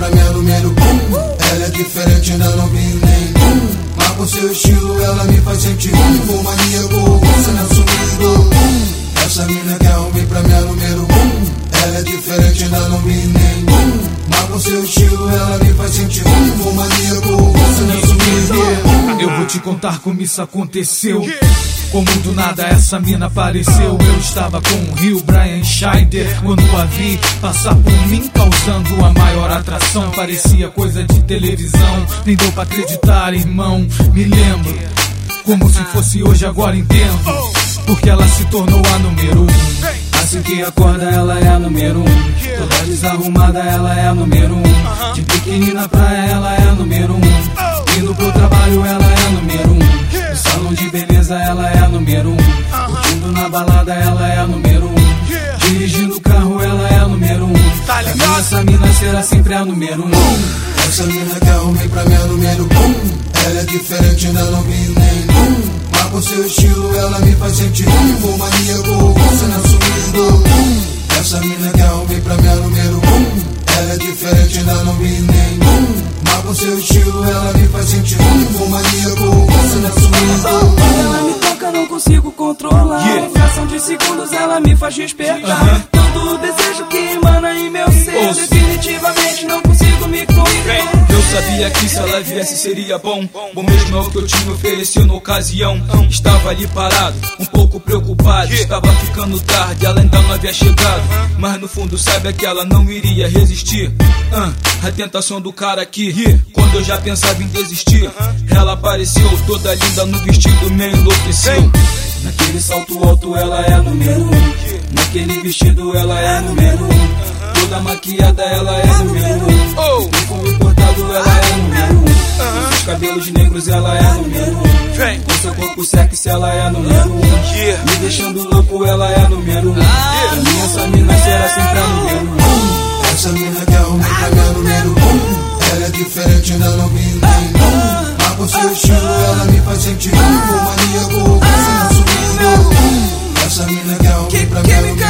pra mim é número 1. Ela é diferente, ainda não vi nem mas com seu estilo ela me faz sentir um maníaco, você não sumido. Essa mina que arrumei pra mim é número 1. Ela é diferente, ainda não vi nem mas com seu estilo ela me faz sentir um maníaco, você não sumido. Eu vou te contar como isso aconteceu. Como do nada essa mina apareceu. Eu estava com o Rio Brian Scheider quando a vi passar por mim, causando a maior atração. Parecia coisa de televisão, nem deu pra acreditar, irmão. Me lembro, como se fosse hoje, agora entendo porque ela se tornou a número 1. Assim que acorda ela é a número 1. Toda desarrumada ela é a número 1. De pequenina pra ela é a número 1. Indo pro trabalho ela é a número 1. No salão de beleza ela é a número 1. Curtindo na balada ela é a número 1. Dirigindo o carro ela é a número 1. Pra mim essa mina será sempre a número 1. Essa mina que arrumei pra mim é número 1. Ela é diferente, ainda não vi nem mas com seu estilo ela me faz sentir um maníaco, você não sumido. Essa mina que arrumei pra mim é número 1. Ela é diferente, ainda não vi nem mas com seu estilo ela me faz sentir um maníaco, você não sumido. Quando ela me toca não consigo controlar. Em fração de segundos ela me faz despertar. Todo o desejo que emana em meu ser. Definitivamente não consigo me conter. Eu sabia que se ela viesse seria bom. Bom mesmo é o que eu tinha oferecido na ocasião. Estava ali parado, um pouco preocupado. Estava ficando tarde, ela ainda não havia chegado. Mas no fundo sabe que ela não iria resistir. A tentação do cara aqui. Quando eu já pensava em desistir, ela apareceu toda linda no vestido, me enlouqueceu. Naquele salto alto ela é a número 1. Naquele vestido ela é a número 1. Toda maquiada ela é a número 1. Perfume importado ela é a número 1. Os cabelos negros ela é a número 1. Com seu corpo sexy ela é a número 1. Me deixando louco ela é a número 1. Pra mim essa mina será sempre a número 1. Essa mina que arrumei pra mim é número 1. Ela é diferente, ainda não vi nem mas com seu estilo ela me faz sentir um maníaco, você não sumido. Essa mina que arrumei pra mim é número 1.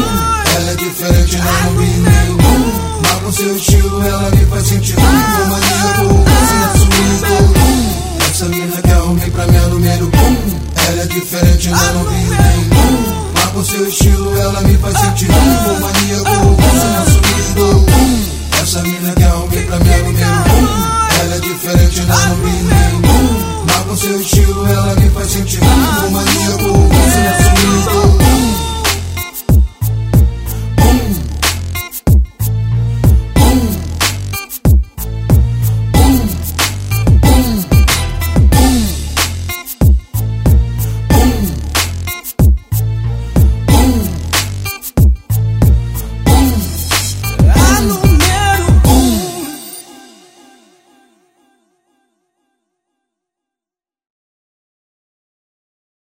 Ela é diferente, ainda não vi nem mas com seu estilo ela me faz sentir um maníaco, você não sumido. Essa mina que arrumei pra mim é número 1. Ela é diferente, ainda não vi nem mas com seu estilo ela me faz sentir um maníaco, você não sumido. Essa mina que arrumei pra mim é número 1. Ela é diferente, ainda não vi nem mas com seu estilo ela me faz sentir um maníaco, você não sumido.